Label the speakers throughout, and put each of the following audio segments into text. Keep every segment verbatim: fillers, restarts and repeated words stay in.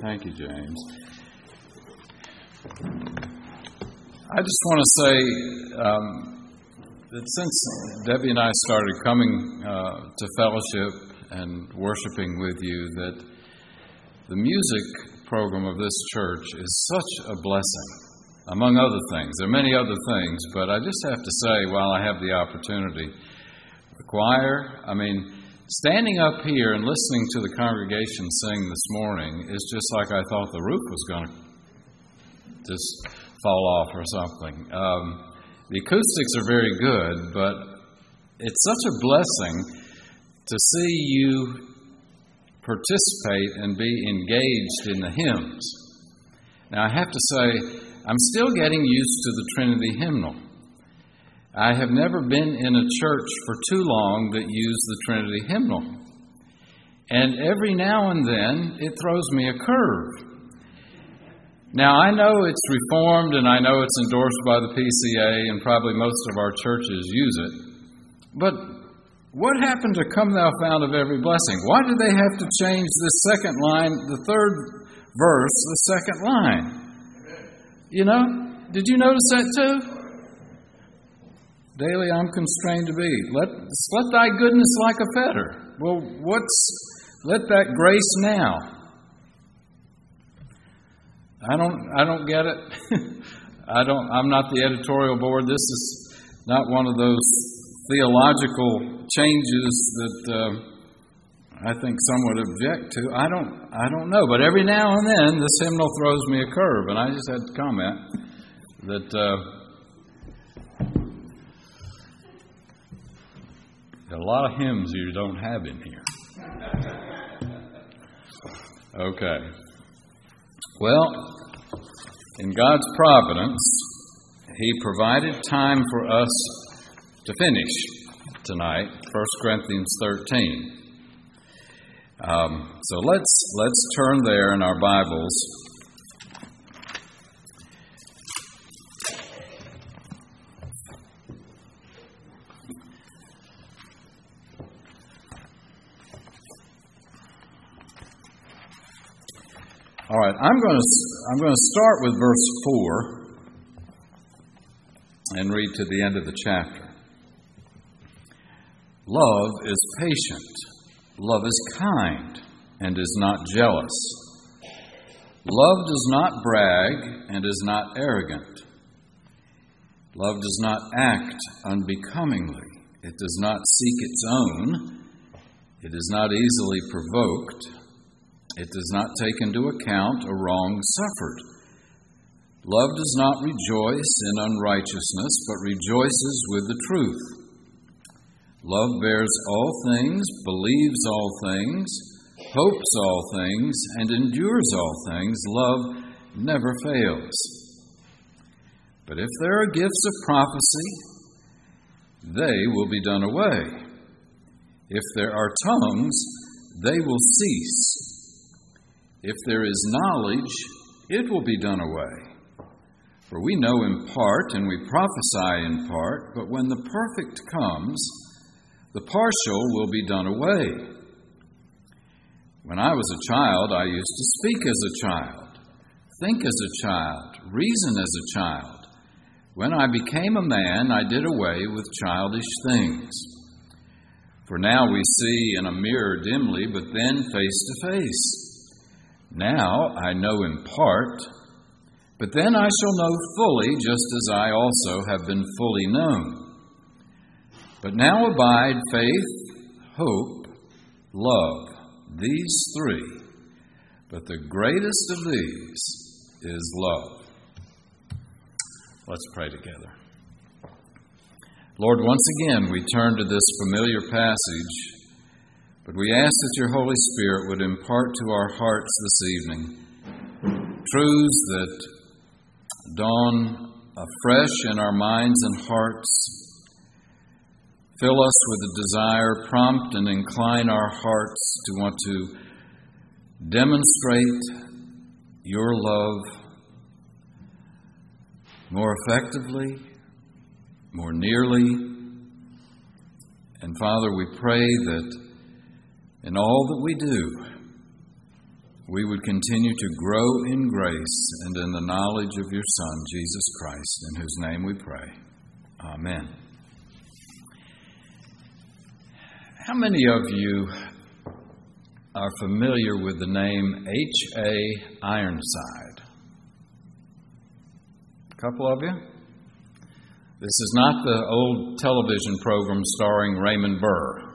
Speaker 1: Thank you, James. I just want to say um, that since Debbie and I started coming uh, to fellowship and worshiping with you, that the music program of this church is such a blessing, among other things. There are many other things, but I just have to say, while I have the opportunity, the choir, I mean, standing up here and listening to the congregation sing this morning is just like I thought the roof was going to just fall off or something. Um, the acoustics are very good, but it's such a blessing to see you participate and be engaged in the hymns. Now, I have to say, I'm still getting used to the Trinity hymnal. I have never been in a church for too long that used the Trinity hymnal. And every now and then, it throws me a curve. Now, I know it's reformed, and I know it's endorsed by the P C A, and probably most of our churches use it. But what happened to "Come Thou Fount of Every Blessing"? Why did they have to change the second line, the third verse, the second line? You know? Did you notice that too? Daily I'm constrained to be. Let, let thy goodness like a fetter. Well, what's, let that grace now? I don't, I don't get it. I don't, I'm not the editorial board. This is not one of those theological changes that uh, I think some would object to. I don't, I don't know. But every now and then, this hymnal throws me a curve, and I just had to comment that uh, there are a lot of hymns you don't have in here. Okay. Well, in God's providence, He provided time for us to finish tonight, First Corinthians thirteen. Um, so let's let's turn there in our Bibles. All right, I'm going to I'm going to start with verse four and read to the end of the chapter. Love is patient. Love is kind and is not jealous. Love does not brag and is not arrogant. Love does not act unbecomingly. It does not seek its own. It is not easily provoked. It does not take into account a wrong suffered. Love does not rejoice in unrighteousness, but rejoices with the truth. Love bears all things, believes all things, hopes all things, and endures all things. Love never fails. But if there are gifts of prophecy, they will be done away. If there are tongues, they will cease. If there is knowledge, it will be done away. For we know in part and we prophesy in part, but when the perfect comes, the partial will be done away. When I was a child, I used to speak as a child, think as a child, reason as a child. When I became a man, I did away with childish things. For now we see in a mirror dimly, but then face to face. Now I know in part, but then I shall know fully, just as I also have been fully known. But now abide faith, hope, love, these three. But the greatest of these is love. Let's pray together. Lord, once again we turn to this familiar passage, but we ask that your Holy Spirit would impart to our hearts this evening truths that dawn afresh in our minds and hearts. Fill us with a desire, prompt and incline our hearts to want to demonstrate your love more effectively, more nearly. And Father, we pray that in all that we do, we would continue to grow in grace and in the knowledge of your Son, Jesus Christ, in whose name we pray. Amen. How many of you are familiar with the name H A Ironside? A couple of you? This is not the old television program starring Raymond Burr.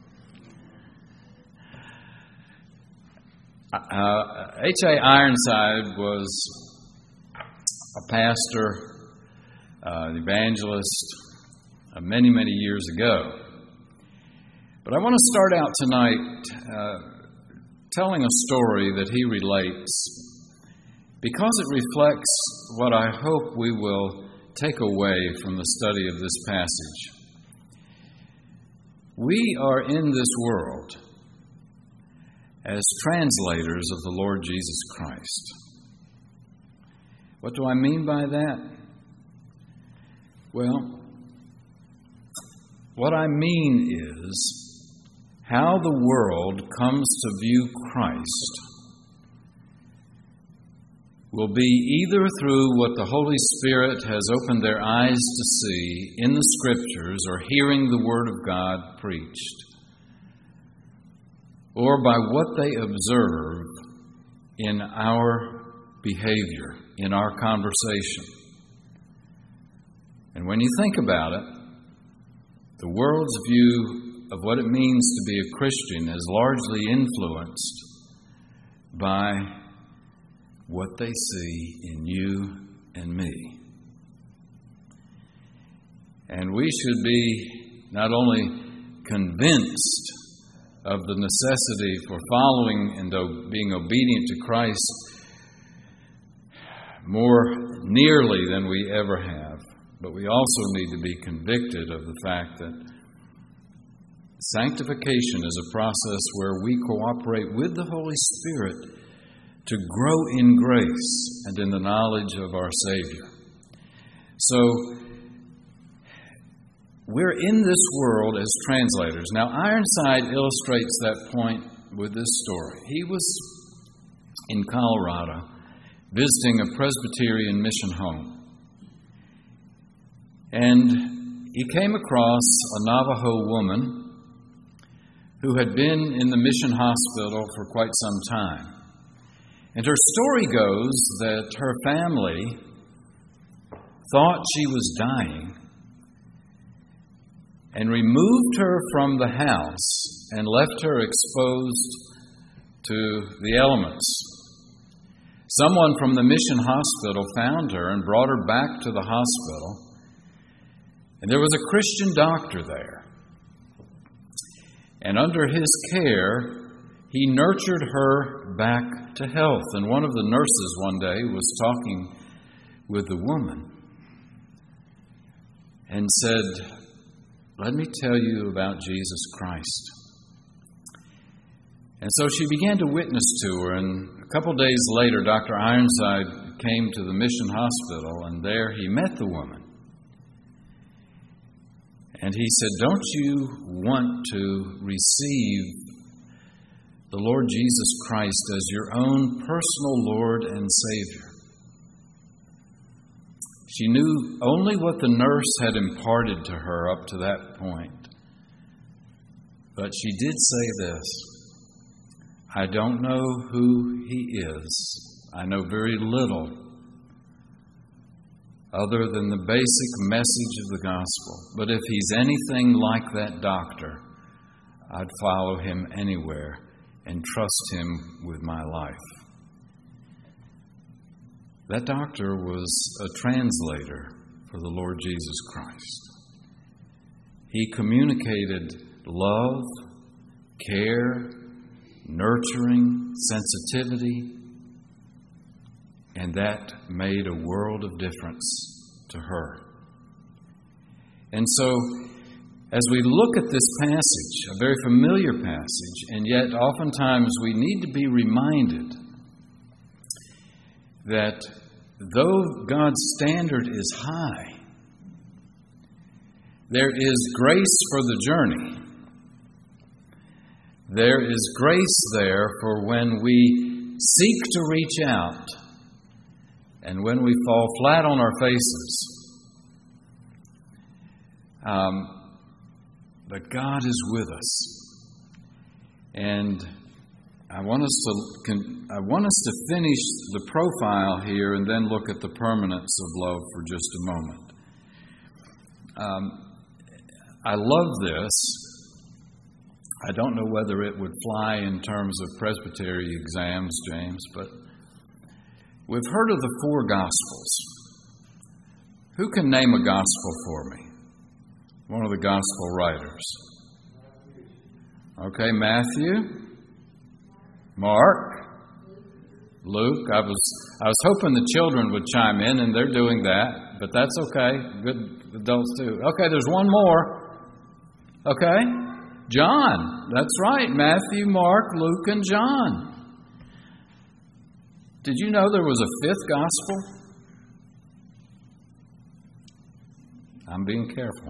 Speaker 1: Uh, H A Ironside was a pastor, uh, an evangelist, uh, many, many years ago. But I want to start out tonight uh, telling a story that he relates because it reflects what I hope we will take away from the study of this passage. We are in this world as translators of the Lord Jesus Christ. What do I mean by that? Well, what I mean is how the world comes to view Christ will be either through what the Holy Spirit has opened their eyes to see in the Scriptures or hearing the Word of God preached, or by what they observe in our behavior, in our conversation. And when you think about it, the world's view of what it means to be a Christian is largely influenced by what they see in you and me. And we should be not only convinced of the necessity for following and being obedient to Christ more nearly than we ever have, but we also need to be convicted of the fact that sanctification is a process where we cooperate with the Holy Spirit to grow in grace and in the knowledge of our Savior. So, we're in this world as translators. Now, Ironside illustrates that point with this story. He was in Colorado visiting a Presbyterian mission home. And he came across a Navajo woman who had been in the mission hospital for quite some time. And her story goes that her family thought she was dying and removed her from the house and left her exposed to the elements. Someone from the mission hospital found her and brought her back to the hospital, and there was a Christian doctor there. And under his care, he nurtured her back to health. And one of the nurses one day was talking with the woman and said, "Let me tell you about Jesus Christ." And so she began to witness to her, and a couple days later, Doctor Ironside came to the mission hospital, and there he met the woman. And he said, "Don't you want to receive the Lord Jesus Christ as your own personal Lord and Savior?" She knew only what the nurse had imparted to her up to that point. But she did say this, "I don't know who He is. I know very little other than the basic message of the gospel. But if He's anything like that doctor, I'd follow Him anywhere and trust Him with my life." That doctor was a translator for the Lord Jesus Christ. He communicated love, care, nurturing, sensitivity, and that made a world of difference to her. And so, as we look at this passage, a very familiar passage, and yet oftentimes we need to be reminded that though God's standard is high, there is grace for the journey. There is grace there for when we seek to reach out, and when we fall flat on our faces, um, but God is with us. And I want us to I want us to finish the profile here and then look at the permanence of love for just a moment. Um, I love this. I don't know whether it would fly in terms of presbytery exams, James, but we've heard of the four Gospels. Who can name a Gospel for me? One of the Gospel writers. Okay, Matthew, Mark, Luke. I was I was hoping the children would chime in, and they're doing that, but that's okay. Good adults too. Okay, there's one more. Okay, John. That's right. Matthew, Mark, Luke, and John. Did you know there was a fifth gospel? I'm being careful.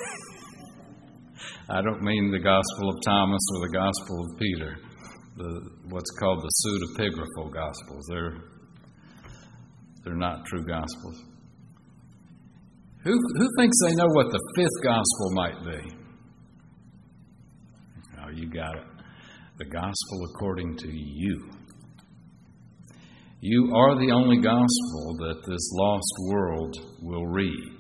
Speaker 1: I don't mean the Gospel of Thomas or the Gospel of Peter, the what's called the pseudepigraphal Gospels. They're they're not true Gospels. Who who thinks they know what the fifth Gospel might be? Oh, you got it. The Gospel according to you. You are the only gospel that this lost world will read.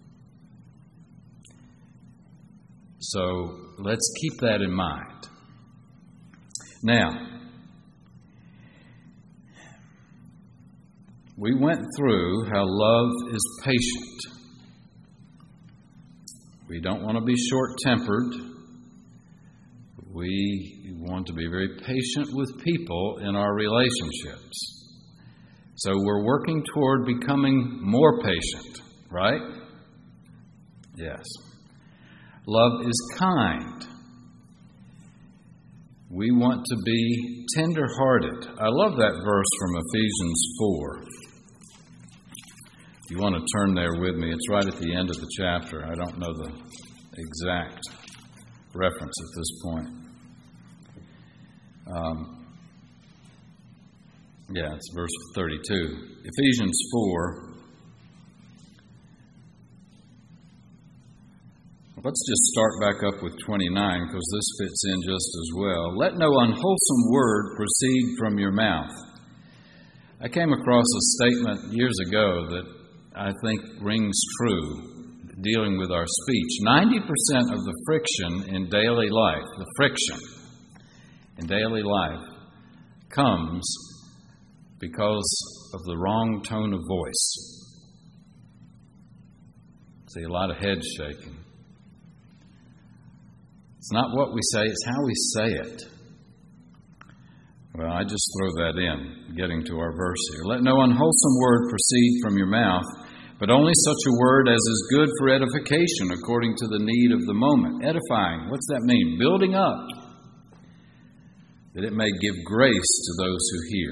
Speaker 1: So let's keep that in mind. Now, we went through how love is patient. We don't want to be short-tempered. We want to be very patient with people in our relationships. So we're working toward becoming more patient, right? Yes. Love is kind. We want to be tender-hearted. I love that verse from Ephesians four. If you want to turn there with me, it's right at the end of the chapter. I don't know the exact reference at this point. Um, yeah, it's verse thirty-two. Ephesians four. Let's just start back up with twenty-nine, because this fits in just as well. Let no unwholesome word proceed from your mouth. I came across a statement years ago that I think rings true, dealing with our speech. ninety percent of the friction in daily life, the friction in daily life, comes because of the wrong tone of voice. See, a lot of head shaking. It's not what we say, it's how we say it. Well, I just throw that in, getting to our verse here. Let no unwholesome word proceed from your mouth, but only such a word as is good for edification according to the need of the moment. Edifying, what's that mean? Building up, that it may give grace to those who hear.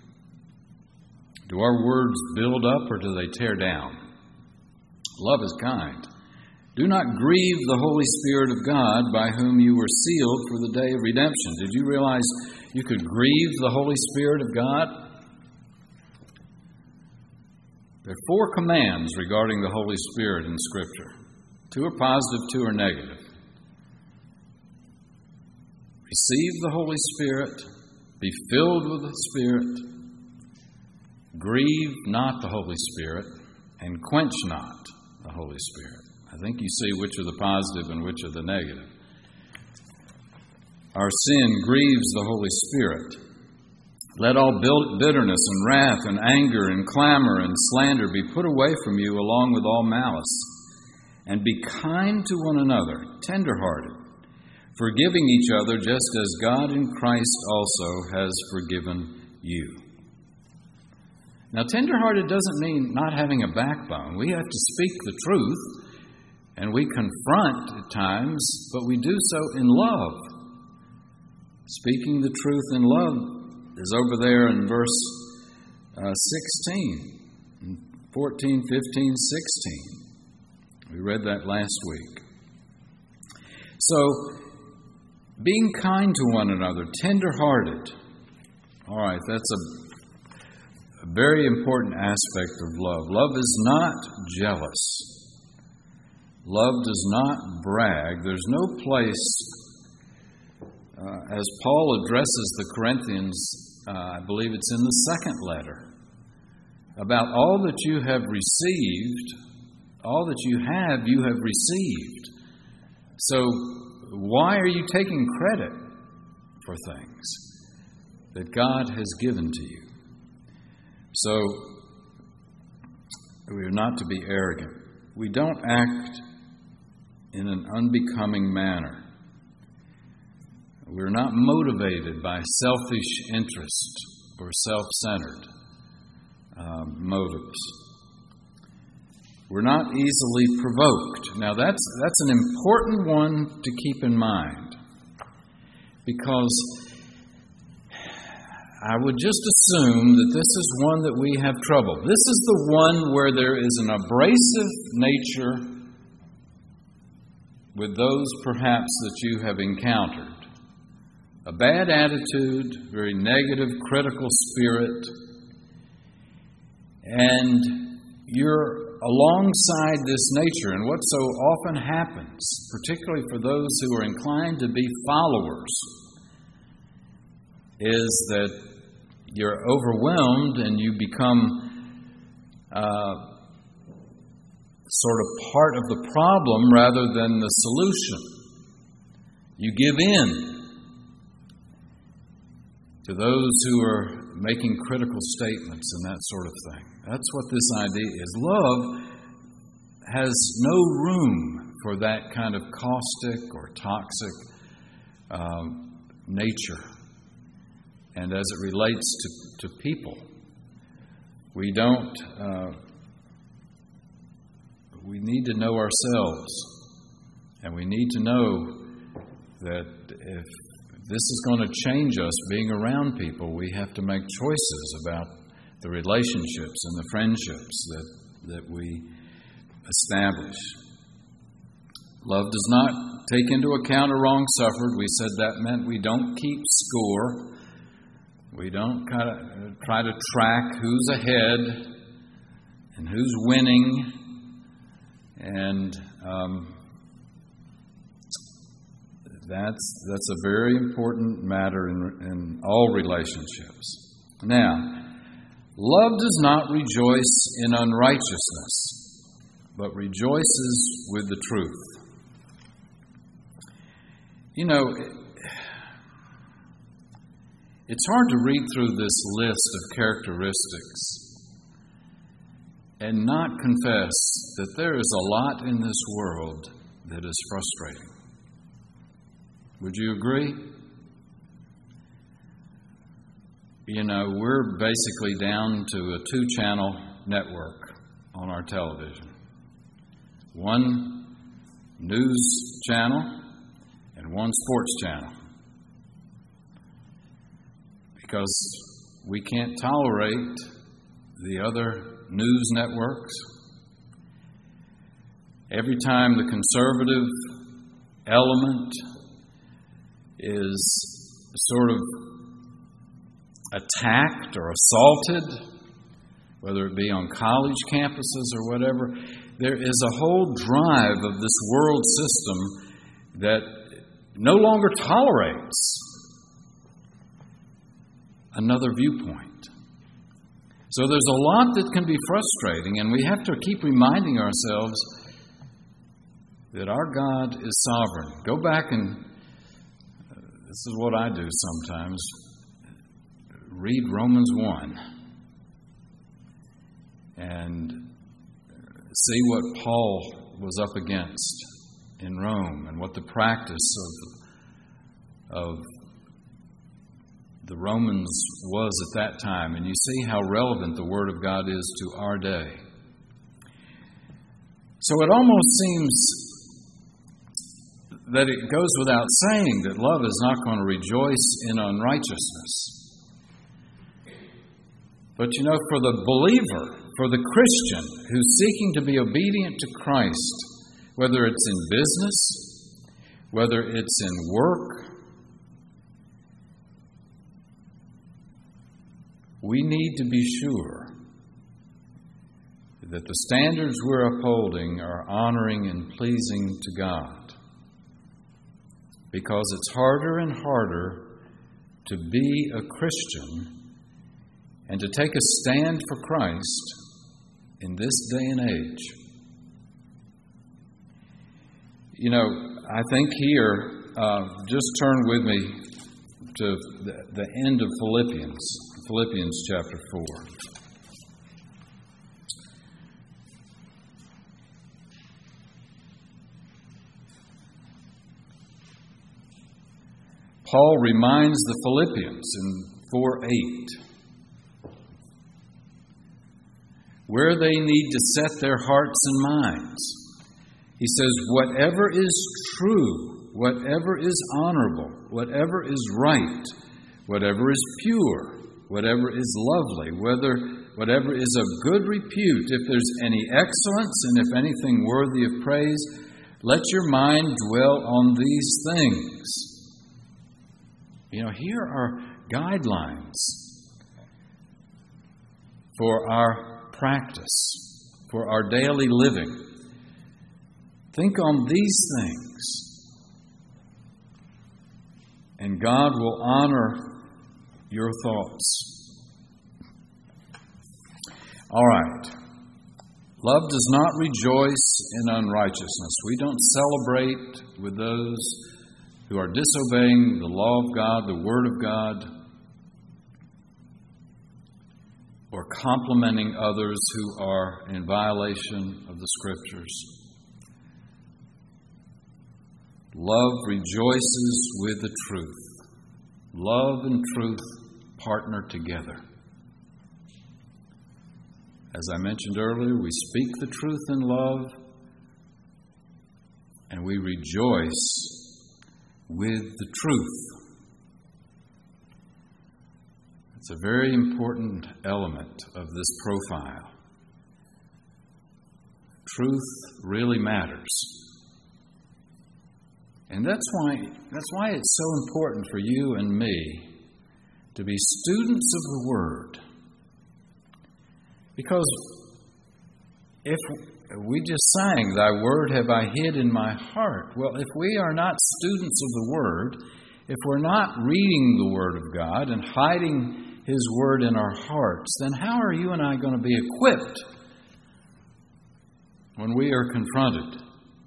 Speaker 1: Do our words build up or do they tear down? Love is kind. Do not grieve the Holy Spirit of God, by whom you were sealed for the day of redemption. Did you realize you could grieve the Holy Spirit of God? There are four commands regarding the Holy Spirit in Scripture. Two are positive, two are negative. Receive the Holy Spirit, be filled with the Spirit, grieve not the Holy Spirit, and quench not the Holy Spirit. I think you see which are the positive and which are the negative. Our sin grieves the Holy Spirit. Let all bitterness and wrath and anger and clamor and slander be put away from you, along with all malice. And be kind to one another, tender-hearted, forgiving each other just as God in Christ also has forgiven you. Now, tender-hearted doesn't mean not having a backbone. We have to speak the truth. And we confront at times, but we do so in love. Speaking the truth in love is over there in verse uh, sixteen, fourteen, fifteen, sixteen. We read that last week. So, being kind to one another, tender-hearted, All right, that's a, a very important aspect of love. Love is not jealous. Love does not brag. There's no place, uh, as Paul addresses the Corinthians, uh, I believe it's in the second letter, about all that you have received, all that you have, you have received. So why are you taking credit for things that God has given to you? So we are not to be arrogant. We don't act in an unbecoming manner. We're not motivated by selfish interest or self-centered um, motives. We're not easily provoked. Now that's that's an important one to keep in mind, because I would just assume that this is one that we have trouble. This is the one where there is an abrasive nature with those perhaps that you have encountered. A bad attitude, very negative, critical spirit, and you're alongside this nature. And what so often happens, particularly for those who are inclined to be followers, is that you're overwhelmed and you become uh, sort of part of the problem rather than the solution. You give in to those who are making critical statements and that sort of thing. That's what this idea is. Love has no room for that kind of caustic or toxic um, nature. And as it relates to, to people, we don't, uh, we need to know ourselves. And we need to know that if this is going to change us being around people, we have to make choices about the relationships and the friendships that, that we establish. Love does not take into account a wrong suffered. We said that meant we don't keep score. We don't kind of try to track who's ahead and who's winning. And um, that's that's a very important matter in, in all relationships. Now, love does not rejoice in unrighteousness, but rejoices with the truth. You know, it's hard to read through this list of characteristics and not confess that there is a lot in this world that is frustrating. Would you agree? You know, we're basically down to a two-channel network on our television. One news channel and one sports channel. Because we can't tolerate the other news networks. Every time the conservative element is sort of attacked or assaulted, whether it be on college campuses or whatever, there is a whole drive of this world system that no longer tolerates another viewpoint. So there's a lot that can be frustrating, and we have to keep reminding ourselves that our God is sovereign. Go back and, uh, this is what I do sometimes, read Romans one and see what Paul was up against in Rome and what the practice of, of the Romans was at that time. And you see how relevant the Word of God is to our day. So it almost seems that it goes without saying that love is not going to rejoice in unrighteousness. But you know, for the believer, for the Christian who's seeking to be obedient to Christ, whether it's in business, whether it's in work, we need to be sure that the standards we're upholding are honoring and pleasing to God. Because it's harder and harder to be a Christian and to take a stand for Christ in this day and age. You know, I think here, uh, just turn with me to the, the end of Philippians, Philippians chapter four. Paul reminds the Philippians in four eight where they need to set their hearts and minds. He says, whatever is true, whatever is honorable, whatever is right, whatever is pure, whatever is lovely, whether whatever is of good repute, if there's any excellence and if anything worthy of praise, let your mind dwell on these things. You know, here are guidelines for our practice, for our daily living. Think on these things, and God will honor your thoughts. All right. Love does not rejoice in unrighteousness. We don't celebrate with those who are disobeying the law of God, the Word of God, or complimenting others who are in violation of the Scriptures. Love rejoices with the truth. Love and truth partner together. As I mentioned earlier, we speak the truth in love, and we rejoice with the truth. It's a very important element of this profile. Truth really matters. And that's why, that's why it's so important for you and me to be students of the Word. Because if we just sang, Thy Word have I hid in my heart. Well, if we are not students of the Word, if we're not reading the Word of God and hiding His Word in our hearts, then how are you and I going to be equipped when we are confronted?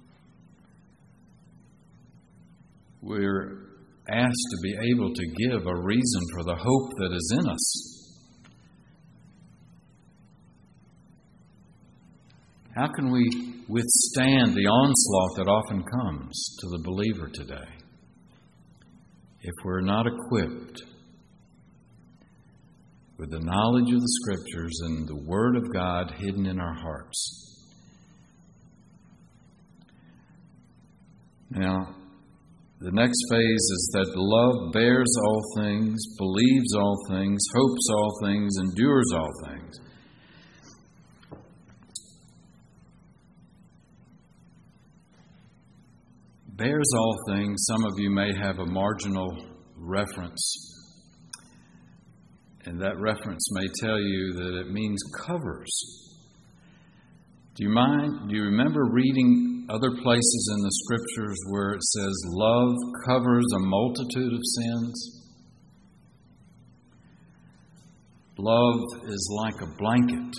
Speaker 1: We're asked to be able to give a reason for the hope that is in us. How can we withstand the onslaught that often comes to the believer today if we're not equipped with the knowledge of the Scriptures and the Word of God hidden in our hearts? Now, the next phase is that love bears all things, believes all things, hopes all things, endures all things. Bears all things. Some of you may have a marginal reference, and that reference may tell you that it means covers. Do you mind? Do you remember reading other places in the Scriptures where it says love covers a multitude of sins? Love is like a blanket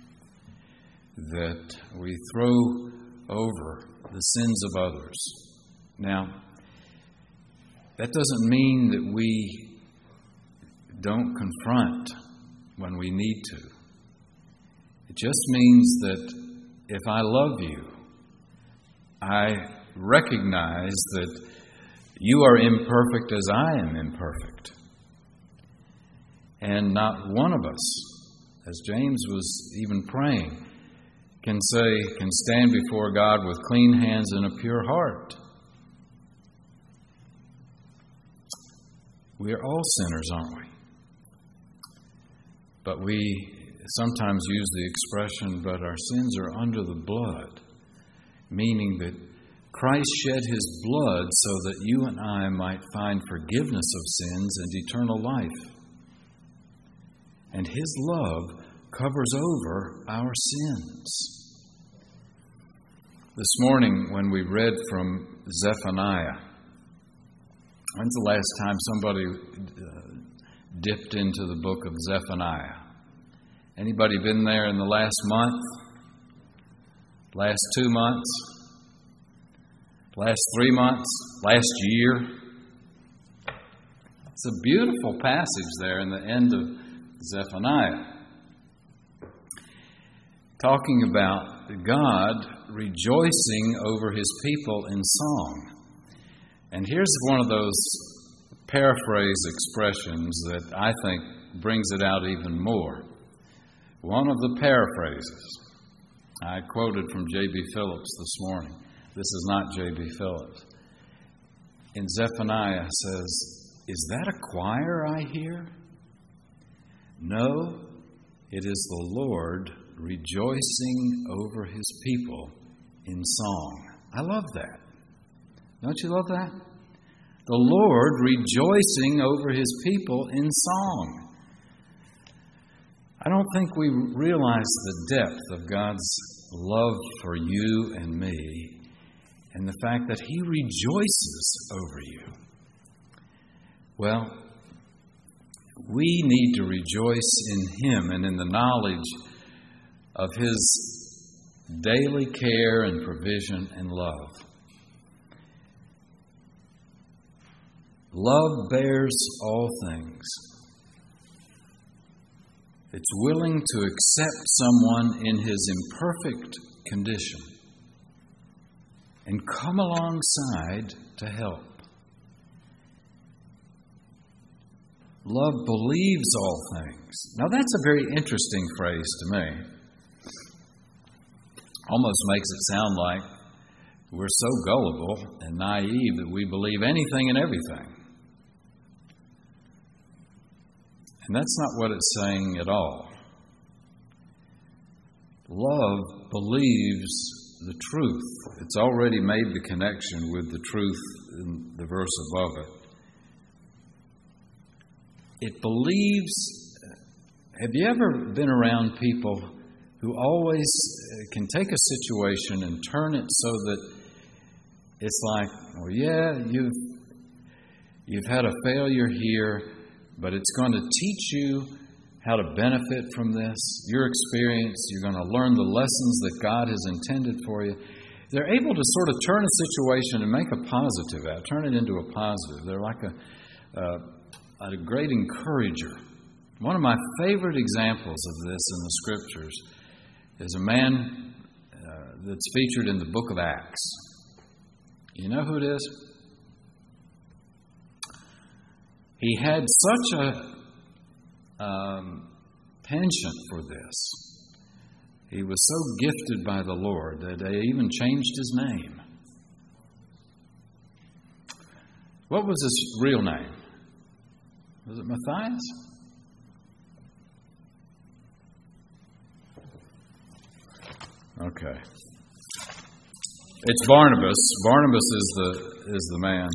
Speaker 1: that we throw over the sins of others. Now, that doesn't mean that we don't confront when we need to. It just means that if I love you, I recognize that you are imperfect as I am imperfect. And not one of us, as James was even praying, can say, can stand before God with clean hands and a pure heart. We are all sinners, aren't we? But we sometimes use the expression, but our sins are under the blood, meaning that Christ shed His blood so that you and I might find forgiveness of sins and eternal life. and His love covers over our sins. This morning when we read from Zephaniah, when's the last time somebody uh, dipped into the book of Zephaniah? Anybody been there in the last month? Last two months? Last three months? Last year? It's a beautiful passage there in the end of Zephaniah, talking about God rejoicing over His people in song. And here's one of those paraphrase expressions that I think brings it out even more. One of the paraphrases. I quoted from J B Phillips this morning. This is not J B Phillips. In Zephaniah says, "Is that a choir I hear? No, it is the Lord rejoicing over His people in song." I love that. Don't you love that? The Lord rejoicing over His people in song. I don't think we realize the depth of God's love for you and me and the fact that He rejoices over you. Well, we need to rejoice in Him and in the knowledge of His daily care and provision and love. Love bears all things. It's willing to accept someone in his imperfect condition and come alongside to help. Love believes all things. Now that's a very interesting phrase to me. Almost makes it sound like we're so gullible and naive that we believe anything and everything. And that's not what it's saying at all. Love believes the truth. It's already made the connection with the truth in the verse above it. It believes. Have you ever been around people who always can take a situation and turn it so that it's like, oh yeah, you've you've had a failure here, but it's going to teach you how to benefit from this, your experience. You're going to learn the lessons that God has intended for you. They're able to sort of turn a situation and make a positive out, turn it into a positive. They're like a, a, a great encourager. One of my favorite examples of this in the Scriptures is a man uh, that's featured in the book of Acts. You know who it is? He had such a um, penchant for this. He was so gifted by the Lord that they even changed his name. What was his real name? Was it Matthias? Okay. It's Barnabas. Barnabas is the is the man.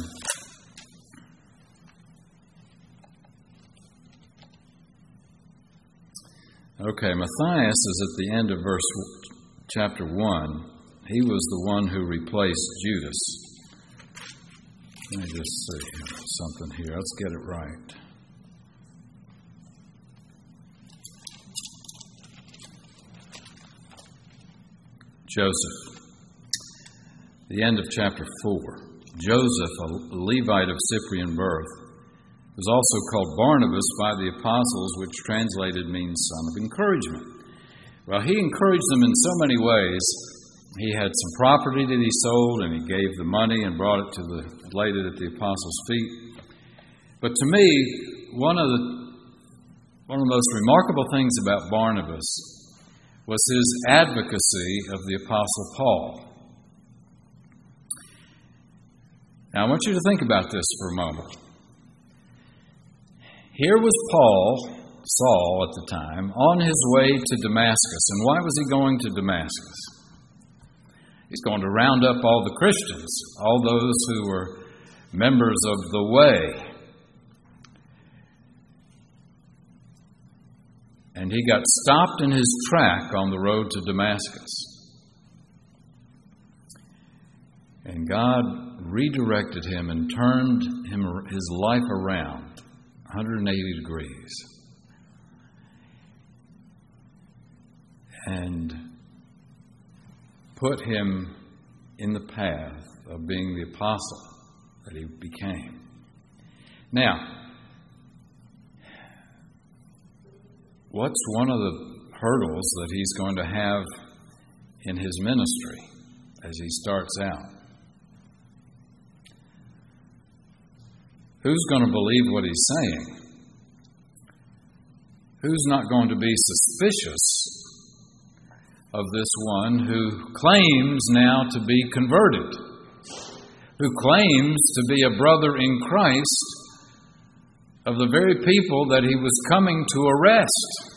Speaker 1: Okay, Matthias is at the end of verse chapter one. He was the one who replaced Judas. Let me just see something here. Let's get it right. Joseph. The end of chapter four. Joseph, a Levite of Cyprian birth, was also called Barnabas by the apostles, which translated means son of encouragement. Well, he encouraged them in so many ways. He had some property that he sold, and he gave the money and brought it to the, laid it at the apostles' feet. But to me, one of the one of the most remarkable things about Barnabas was his advocacy of the apostle Paul. Now, I want you to think about this for a moment. Here was Paul, Saul at the time, on his way to Damascus. And why was he going to Damascus? He's going to round up all the Christians, all those who were members of the way. and he got stopped in his track on the road to Damascus. And God redirected him and turned him, his life around one hundred eighty degrees. And put him in the path of being the apostle that he became. Now, what's one of the hurdles that he's going to have in his ministry as he starts out? Who's going to believe what he's saying? Who's not going to be suspicious of this one who claims now to be converted, who claims to be a brother in Christ of the very people that he was coming to arrest?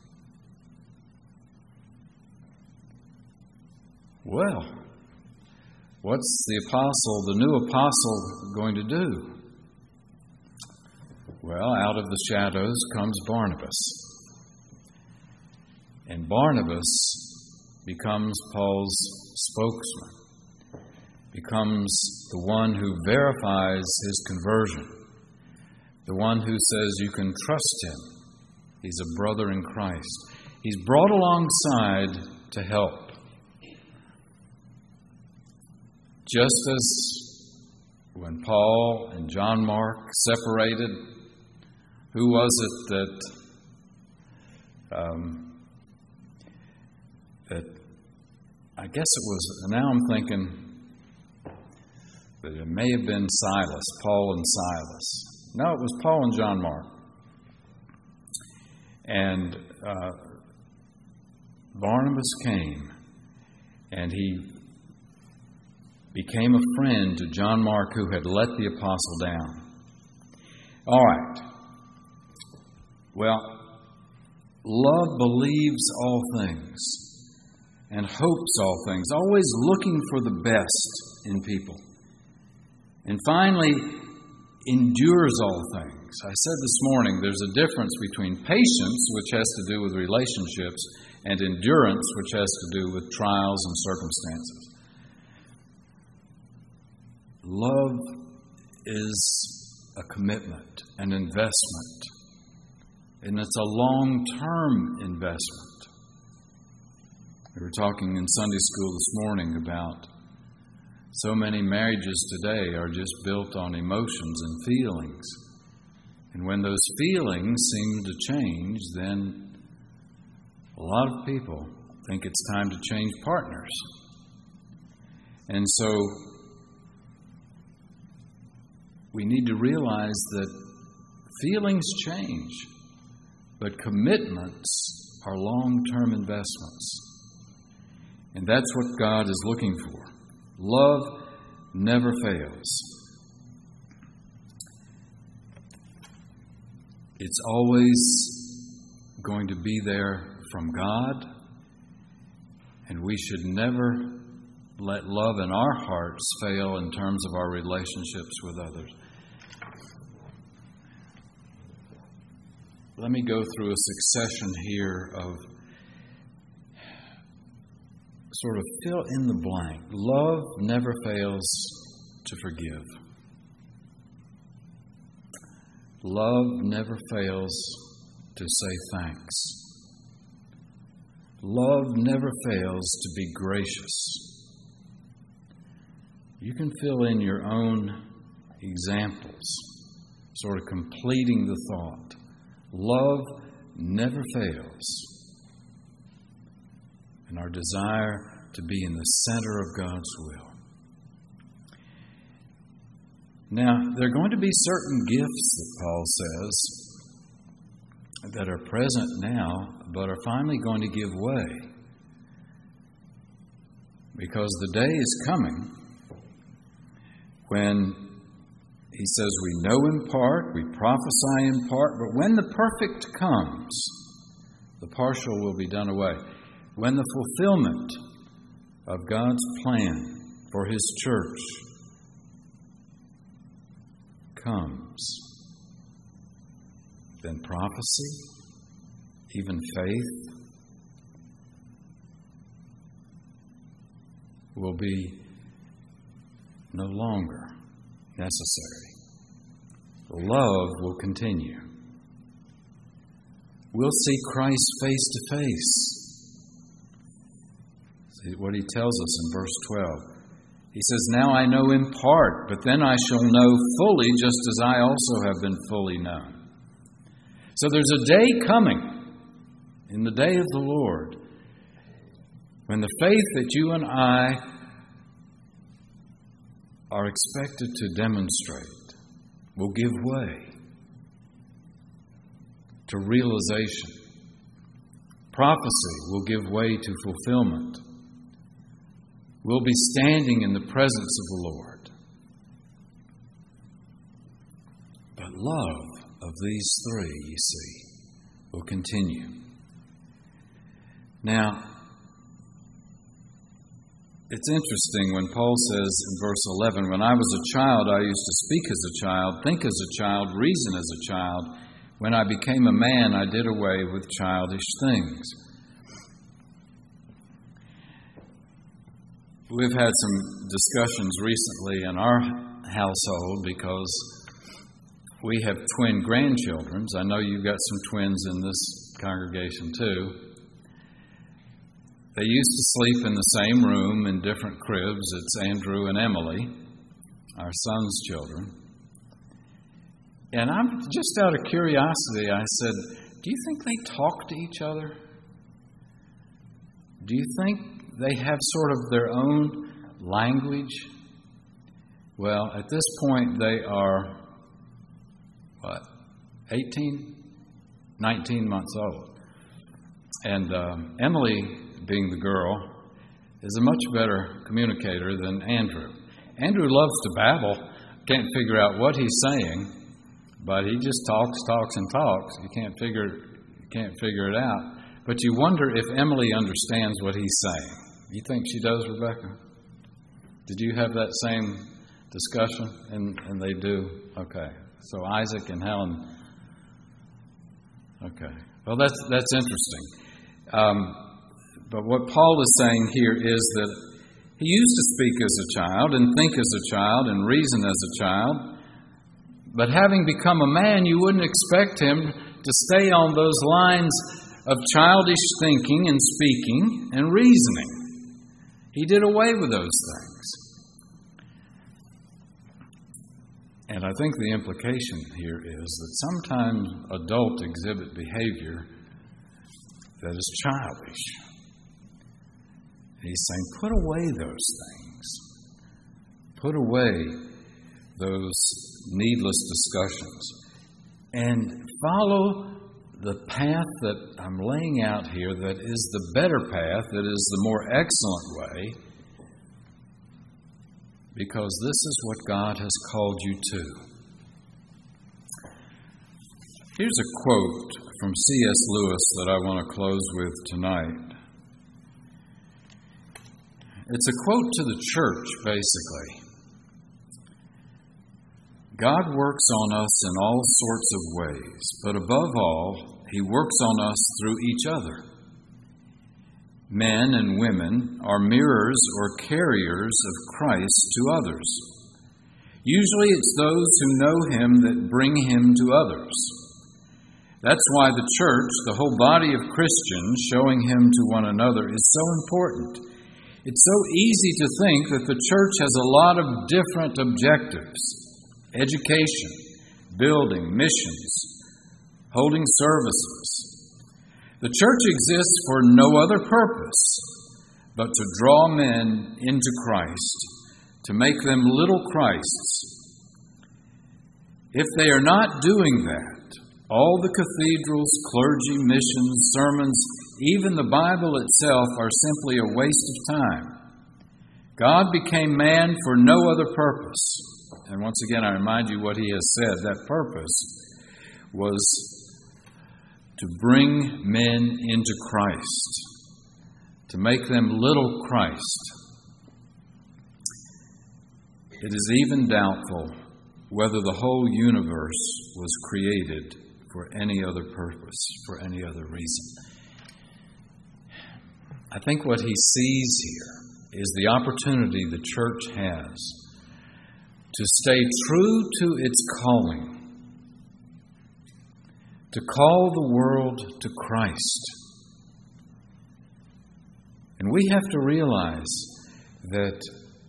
Speaker 1: Well, what's the apostle, the new apostle, going to do? Well, out of the shadows comes Barnabas. And Barnabas becomes Paul's spokesman, becomes the one who verifies his conversion, the one who says you can trust him. He's a brother in Christ. He's brought alongside to help. Just as when Paul and John Mark separated, who was it that, um, that I guess it was, now I'm thinking that it may have been Silas, Paul and Silas. No, it was Paul and John Mark. And uh, Barnabas came and he became a friend to John Mark, who had let the apostle down. All right. Well, love believes all things and hopes all things, always looking for the best in people. And finally, endures all things. I said this morning there's a difference between patience, which has to do with relationships, and endurance, which has to do with trials and circumstances. Love is a commitment, an investment, and it's a long-term investment. We were talking in Sunday school this morning about so many marriages today are just built on emotions and feelings. And when those feelings seem to change, then a lot of people think it's time to change partners. And so we need to realize that feelings change, but commitments are long-term investments. And that's what God is looking for. Love never fails. It's always going to be there from God, and we should never let love in our hearts fail in terms of our relationships with others. Let me go through a succession here of sort of fill in the blank. Love never fails to forgive. Love never fails to say thanks. Love never fails to be gracious. You can fill in your own examples, sort of completing the thought. Love never fails. And our desire to be in the center of God's will. Now, there are going to be certain gifts that Paul says that are present now, but are finally going to give way. Because the day is coming when he says we know in part, we prophesy in part, but when the perfect comes, the partial will be done away. When the fulfillment of God's plan for His church comes, then prophecy, even faith, will be no longer necessary. Love will continue. We'll see Christ face to face. See what he tells us in verse twelve. He says, "Now I know in part, but then I shall know fully, just as I also have been fully known." So there's a day coming, in the day of the Lord, when the faith that you and I are expected to demonstrate will give way to realization. Prophecy will give way to fulfillment. We'll be standing in the presence of the Lord. But love of these three, you see, will continue. Now, it's interesting when Paul says in verse eleven, "When I was a child, I used to speak as a child, think as a child, reason as a child. When I became a man, I did away with childish things." We've had some discussions recently in our household because we have twin grandchildren. I know you've got some twins in this congregation too. They used to sleep in the same room in different cribs. It's Andrew and Emily, our son's children. And I'm just out of curiosity, I said, do you think they talk to each other? Do you think they have sort of their own language? Well, at this point, they are, what, eighteen, nineteen months old. And um, Emily, being the girl, is a much better communicator than Andrew. Andrew loves to babble, can't figure out what he's saying, but he just talks, talks, and talks. You can't figure, you can't figure it out. But you wonder if Emily understands what he's saying. You think she does, Rebecca? Did you have that same discussion? And, and they do? Okay. So Isaac and Helen. Okay. Well, that's that's interesting. Um, but what Paul is saying here is that he used to speak as a child and think as a child and reason as a child. But having become a man, you wouldn't expect him to stay on those lines of childish thinking and speaking and reasoning. He did away with those things. And I think the implication here is that sometimes adults exhibit behavior that is childish. He's saying, put away those things. Put away those needless discussions and follow the path that I'm laying out here that is the better path, that is the more excellent way, because this is what God has called you to. Here's a quote from C S Lewis that I want to close with tonight. It's a quote to the church, basically. God works on us in all sorts of ways, but above all, He works on us through each other. Men and women are mirrors or carriers of Christ to others. Usually it's those who know Him that bring Him to others. That's why the church, the whole body of Christians, showing Him to one another is so important. It's so easy to think that the church has a lot of different objectives. Education, building, missions, holding services. The church exists for no other purpose but to draw men into Christ, to make them little Christs. If they are not doing that, all the cathedrals, clergy, missions, sermons, even the Bible itself are simply a waste of time. God became man for no other purpose. And once again, I remind you what He has said. That purpose was to bring men into Christ, to make them little Christ. It is even doubtful whether the whole universe was created for any other purpose, for any other reason. I think what he sees here is the opportunity the church has to stay true to its calling, to call the world to Christ. And we have to realize that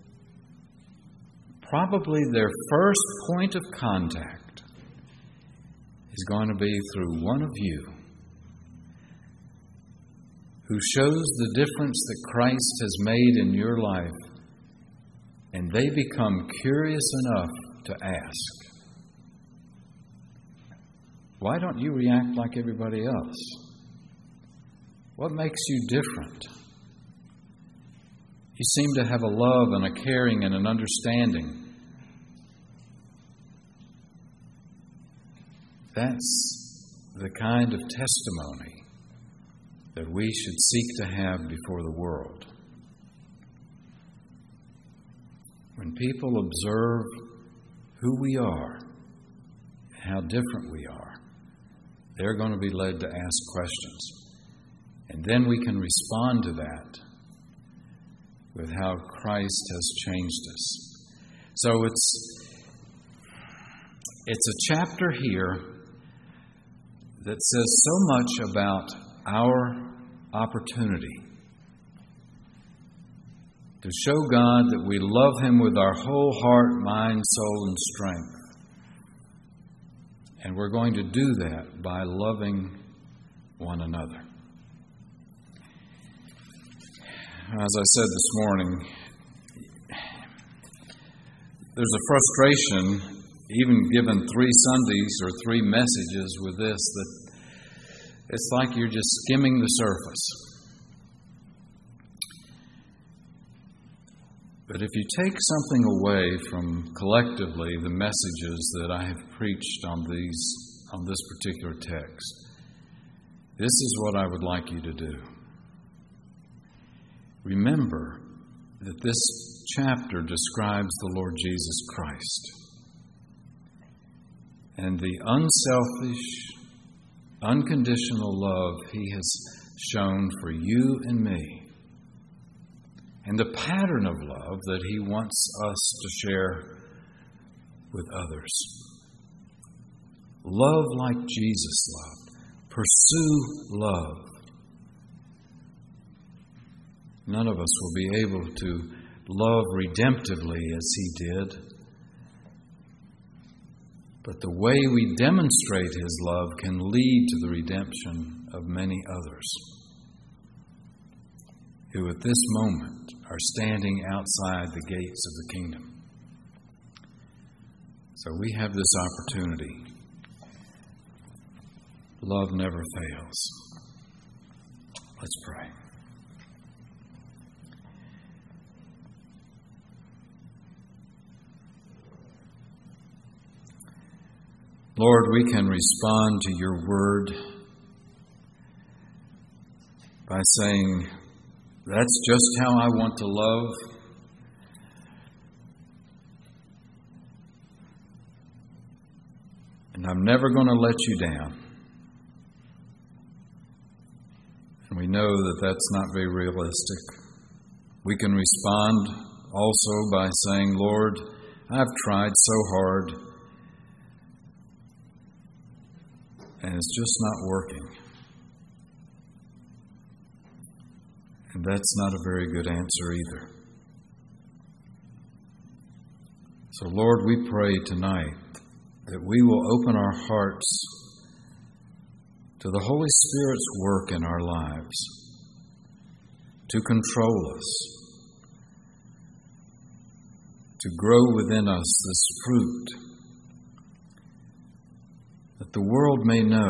Speaker 1: probably their first point of contact is going to be through one of you who shows the difference that Christ has made in your life, and they become curious enough to ask, why don't you react like everybody else? What makes you different? You seem to have a love and a caring and an understanding. That's the kind of testimony that we should seek to have before the world. When people observe who we are, how different we are, they're going to be led to ask questions. And then we can respond to that with how Christ has changed us. So it's it's a chapter here that says so much about our opportunity to show God that we love Him with our whole heart, mind, soul, and strength. And we're going to do that by loving one another. As I said this morning, there's a frustration, even given three Sundays or three messages with this, that it's like you're just skimming the surface. But if you take something away from collectively the messages that I have preached on these on this particular text, this is what I would like you to do. Remember that this chapter describes the Lord Jesus Christ and the unselfish, unconditional love He has shown for you and me, and the pattern of love that He wants us to share with others. Love like Jesus loved. Pursue love. None of us will be able to love redemptively as He did. But the way we demonstrate His love can lead to the redemption of many others who at this moment are standing outside the gates of the kingdom. So we have this opportunity. Love never fails. Let's pray. Lord, we can respond to your word by saying, that's just how I want to love. And I'm never going to let you down. And we know that that's not very realistic. We can respond also by saying, Lord, I've tried so hard, and it's just not working. And that's not a very good answer either. So, Lord, we pray tonight that we will open our hearts to the Holy Spirit's work in our lives, to control us, to grow within us this fruit, that the world may know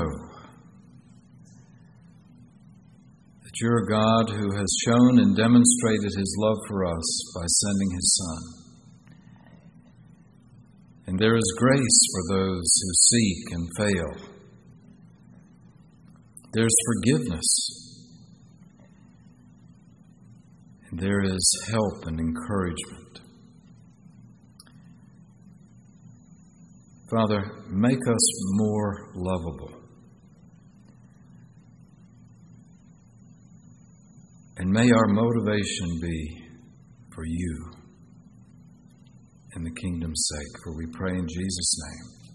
Speaker 1: that you're a God who has shown and demonstrated His love for us by sending His Son. And there is grace for those who seek and fail. There's forgiveness. And there is help and encouragement. Father, make us more lovable. And may our motivation be for you and the kingdom's sake, for we pray in Jesus' name.